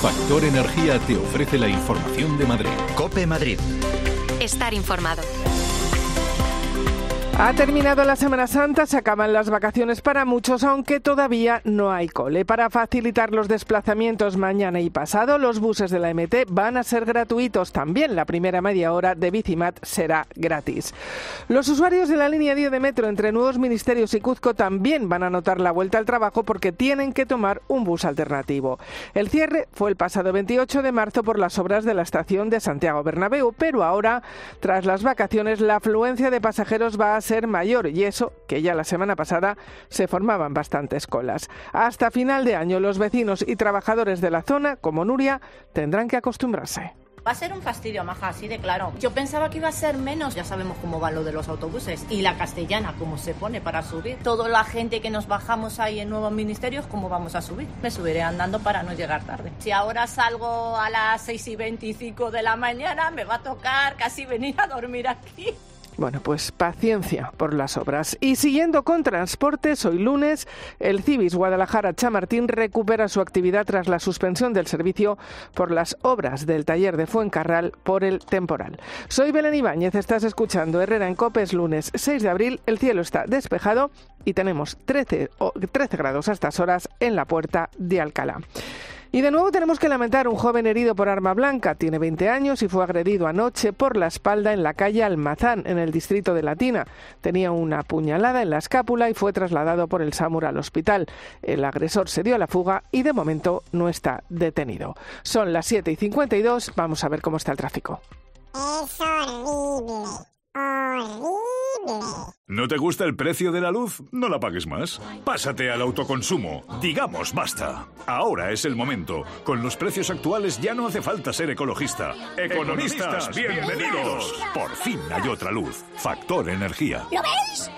Factor Energía te ofrece la información de Madrid. COPE Madrid. Estar informado. Ha terminado la Semana Santa, se acaban las vacaciones para muchos, aunque todavía no hay cole. Para facilitar los desplazamientos mañana y pasado, los buses de la MT van a ser gratuitos. También la primera media hora de Bicimat será gratis. Los usuarios de la línea 10 de metro entre Nuevos Ministerios y Cuzco también van a notar la vuelta al trabajo porque tienen que tomar un bus alternativo. El cierre fue el pasado 28 de marzo por las obras de la estación de Santiago Bernabéu, pero ahora, tras las vacaciones, la afluencia de pasajeros va a ser mayor, y eso que ya la semana pasada se formaban bastantes colas. Hasta final de año los vecinos y trabajadores de la zona, como Nuria, tendrán que acostumbrarse. Va a ser un fastidio, maja, así de claro. Yo pensaba que iba a ser menos. Ya sabemos cómo va lo de los autobuses. Y la castellana, cómo se pone para subir. Toda la gente que nos bajamos ahí en Nuevos Ministerios, ¿cómo vamos a subir? Me subiré andando para no llegar tarde. Si ahora salgo a las 6:25 de la mañana, me va a tocar casi venir a dormir aquí. Bueno, pues paciencia por las obras. Y siguiendo con transportes, hoy lunes, el Cibis Guadalajara Chamartín recupera su actividad tras la suspensión del servicio por las obras del taller de Fuencarral por el temporal. Soy Belén Ibáñez, estás escuchando Herrera en COPE, es lunes 6 de abril, el cielo está despejado y tenemos 13 grados a estas horas en la Puerta de Alcalá. Y de nuevo tenemos que lamentar un joven herido por arma blanca. Tiene 20 años y fue agredido anoche por la espalda en la calle Almazán, en el distrito de Latina. Tenía una puñalada en la escápula y fue trasladado por el SAMUR al hospital. El agresor se dio a la fuga y de momento no está detenido. Son las 7:52, vamos a ver cómo está el tráfico. Es horrible, horrible. ¿No te gusta el precio de la luz? No la pagues más. Pásate al autoconsumo. Digamos basta. Ahora es el momento. Con los precios actuales ya no hace falta ser ecologista. ¡Economistas, bienvenidos! Por fin hay otra luz. Factor Energía. ¿Lo veis?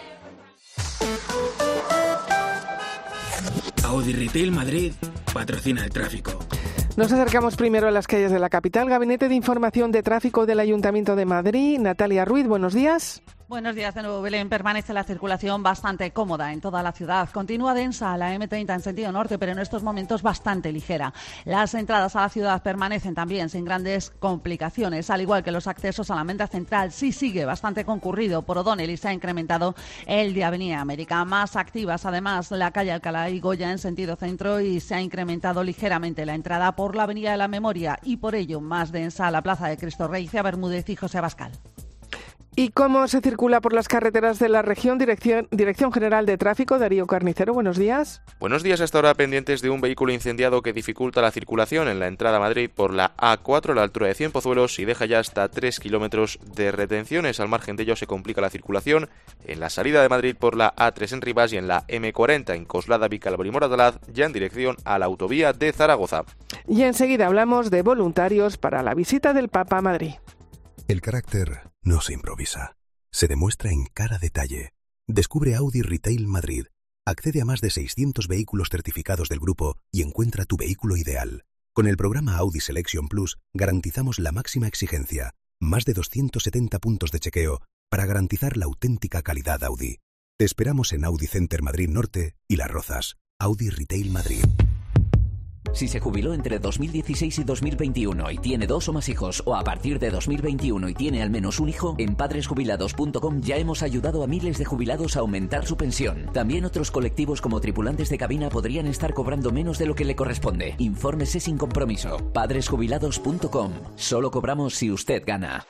Audi Retail Madrid patrocina el tráfico. Nos acercamos primero a las calles de la capital. Gabinete de Información de Tráfico del Ayuntamiento de Madrid. Natalia Ruiz, buenos días. Buenos días de nuevo, Belén. Permanece la circulación bastante cómoda en toda la ciudad. Continúa densa la M30 en sentido norte, pero en estos momentos bastante ligera. Las entradas a la ciudad permanecen también sin grandes complicaciones, al igual que los accesos a la Menda Central. Sí sigue bastante concurrido por O'Donnell y se ha incrementado el de Avenida América. Más activas, además, la calle Alcalá y Goya en sentido centro y se ha incrementado ligeramente la entrada por la Avenida de la Memoria y por ello más densa la Plaza de Cristo Rey, Cea Bermúdez y José Abascal. ¿Y cómo se circula por las carreteras de la región? Dirección General de Tráfico, Darío Carnicero, buenos días. Buenos días, hasta ahora pendientes de un vehículo incendiado que dificulta la circulación en la entrada a Madrid por la A4 a la altura de Cienpozuelos y deja ya hasta 3 kilómetros de retenciones. Al margen de ello se complica la circulación en la salida de Madrid por la A3 en Rivas y en la M40 en Coslada, Vicálvaro y Moratalaz, ya en dirección a la autovía de Zaragoza. Y enseguida hablamos de voluntarios para la visita del Papa a Madrid. El carácter no se improvisa, se demuestra en cada detalle. Descubre Audi Retail Madrid. Accede a más de 600 vehículos certificados del grupo y encuentra tu vehículo ideal. Con el programa Audi Selection Plus garantizamos la máxima exigencia, más de 270 puntos de chequeo para garantizar la auténtica calidad Audi. Te esperamos en Audi Center Madrid Norte y Las Rozas. Audi Retail Madrid. Si se jubiló entre 2016 y 2021 y tiene 2 o más hijos, o a partir de 2021 y tiene al menos un hijo, en padresjubilados.com ya hemos ayudado a miles de jubilados a aumentar su pensión. También otros colectivos como tripulantes de cabina podrían estar cobrando menos de lo que le corresponde. Infórmese sin compromiso. Padresjubilados.com. Solo cobramos si usted gana.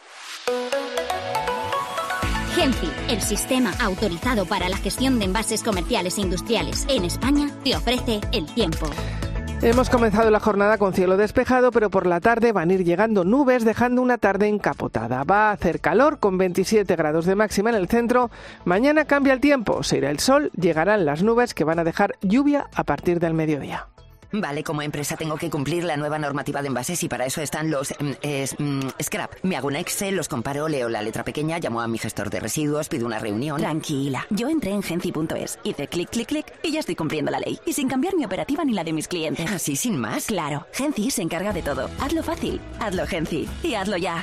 Genci, el sistema autorizado para la gestión de envases comerciales e industriales en España, te ofrece el tiempo. Hemos comenzado la jornada con cielo despejado, pero por la tarde van a ir llegando nubes, dejando una tarde encapotada. Va a hacer calor con 27 grados de máxima en el centro. Mañana cambia el tiempo, se irá el sol, llegarán las nubes que van a dejar lluvia a partir del mediodía. Vale, como empresa tengo que cumplir la nueva normativa de envases y para eso están los scrap. Me hago un Excel, los comparo, leo la letra pequeña, llamo a mi gestor de residuos, pido una reunión. Tranquila, yo entré en Genci.es, hice clic, clic, clic y ya estoy cumpliendo la ley. Y sin cambiar mi operativa ni la de mis clientes. ¿Así sin más? Claro, Genci se encarga de todo. Hazlo fácil, hazlo Genci y hazlo ya.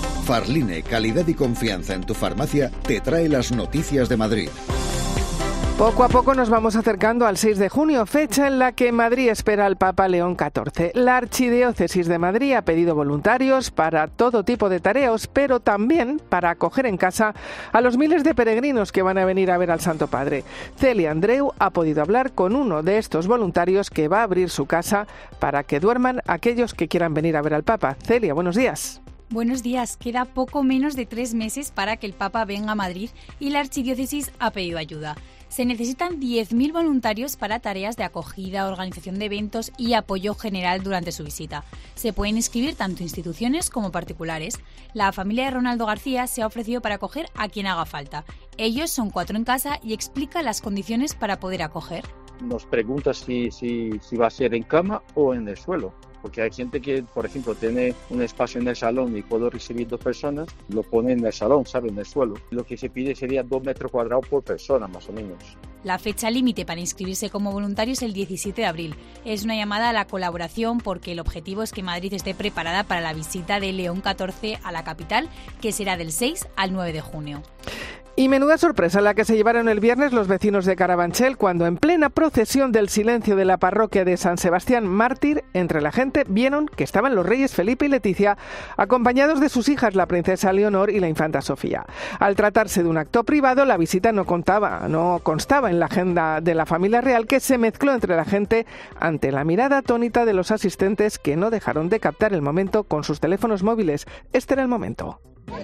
Farline, calidad y confianza en tu farmacia, te trae las noticias de Madrid. Poco a poco nos vamos acercando al 6 de junio, fecha en la que Madrid espera al Papa León XIV. La Archidiócesis de Madrid ha pedido voluntarios para todo tipo de tareas, pero también para acoger en casa a los miles de peregrinos que van a venir a ver al Santo Padre. Celia Andreu ha podido hablar con uno de estos voluntarios que va a abrir su casa para que duerman aquellos que quieran venir a ver al Papa. Celia, buenos días. Buenos días. Queda poco menos de 3 meses para que el Papa venga a Madrid y la Archidiócesis ha pedido ayuda. Se necesitan 10.000 voluntarios para tareas de acogida, organización de eventos y apoyo general durante su visita. Se pueden inscribir tanto instituciones como particulares. La familia de Ronaldo García se ha ofrecido para acoger a quien haga falta. Ellos son 4 en casa y explica las condiciones para poder acoger. Nos pregunta si va a ser en cama o en el suelo. Porque hay gente que, por ejemplo, tiene un espacio en el salón y puedo recibir 2 personas, lo pone en el salón, ¿sabe? En el suelo. Lo que se pide sería 2 metros cuadrados por persona, más o menos. La fecha límite para inscribirse como voluntario es el 17 de abril. Es una llamada a la colaboración porque el objetivo es que Madrid esté preparada para la visita de León XIV a la capital, que será del 6 al 9 de junio. Y menuda sorpresa la que se llevaron el viernes los vecinos de Carabanchel cuando en plena procesión del silencio de la parroquia de San Sebastián Mártir, entre la gente vieron que estaban los reyes Felipe y Leticia acompañados de sus hijas, la princesa Leonor y la infanta Sofía. Al tratarse de un acto privado, la visita no constaba en la agenda de la familia real, que se mezcló entre la gente ante la mirada atónita de los asistentes que no dejaron de captar el momento con sus teléfonos móviles. Este era el momento.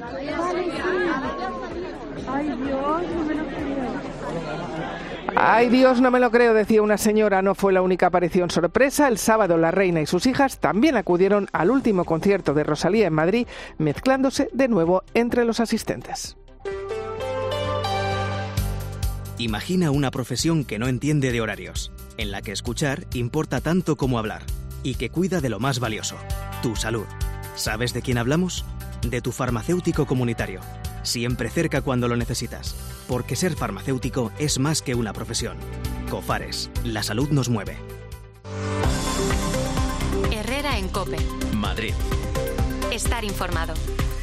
Ay, Dios, no me lo creo, decía una señora. No fue la única aparición sorpresa. El sábado la reina y sus hijas también acudieron al último concierto de Rosalía en Madrid, mezclándose de nuevo entre los asistentes. Imagina una profesión que no entiende de horarios, en la que escuchar importa tanto como hablar y que cuida de lo más valioso, tu salud. ¿Sabes de quién hablamos? De tu farmacéutico comunitario. Siempre cerca cuando lo necesitas, porque ser farmacéutico es más que una profesión. Cofares, la salud nos mueve. Herrera en COPE. Madrid. Estar informado.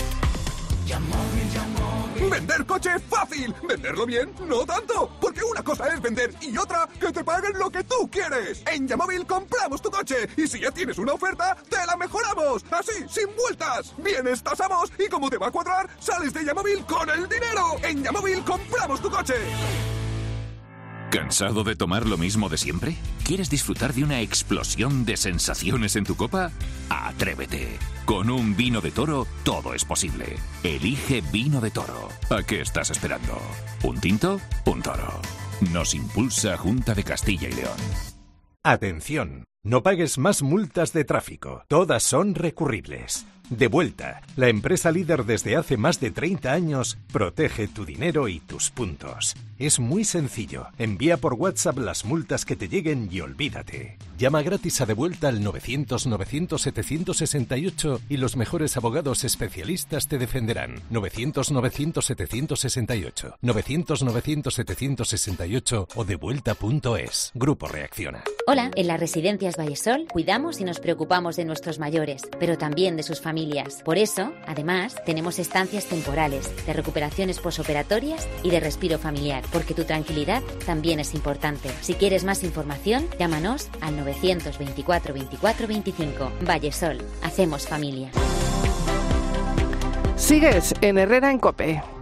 ¡Vender coche fácil! ¿Venderlo bien? ¡No tanto! Porque una cosa es vender y otra que te paguen lo que tú quieres. En Yamóvil compramos tu coche y si ya tienes una oferta, ¡te la mejoramos! Así, sin vueltas. Vienes, tasamos y como te va a cuadrar, sales de Yamóvil con el dinero. En Yamóvil compramos tu coche. ¿Cansado de tomar lo mismo de siempre? ¿Quieres disfrutar de una explosión de sensaciones en tu copa? ¡Atrévete! Con un vino de Toro todo es posible. Elige Vino de Toro. ¿A qué estás esperando? ¿Un tinto? Un toro. Nos impulsa Junta de Castilla y León. Atención, no pagues más multas de tráfico. Todas son recurribles. Devuelta, la empresa líder desde hace más de 30 años, protege tu dinero y tus puntos. Es muy sencillo. Envía por WhatsApp las multas que te lleguen y olvídate. Llama gratis a Devuelta al 900-900-768 y los mejores abogados especialistas te defenderán. 900-900-768. 900-900-768 o devuelta.es. Grupo Reacciona. Hola, en las residencias Vallesol cuidamos y nos preocupamos de nuestros mayores, pero también de sus familias. Por eso, además, tenemos estancias temporales, de recuperaciones posoperatorias y de respiro familiar, porque tu tranquilidad también es importante. Si quieres más información, llámanos al 924 24 25. Vallesol, hacemos familia. Sigues en Herrera en COPE.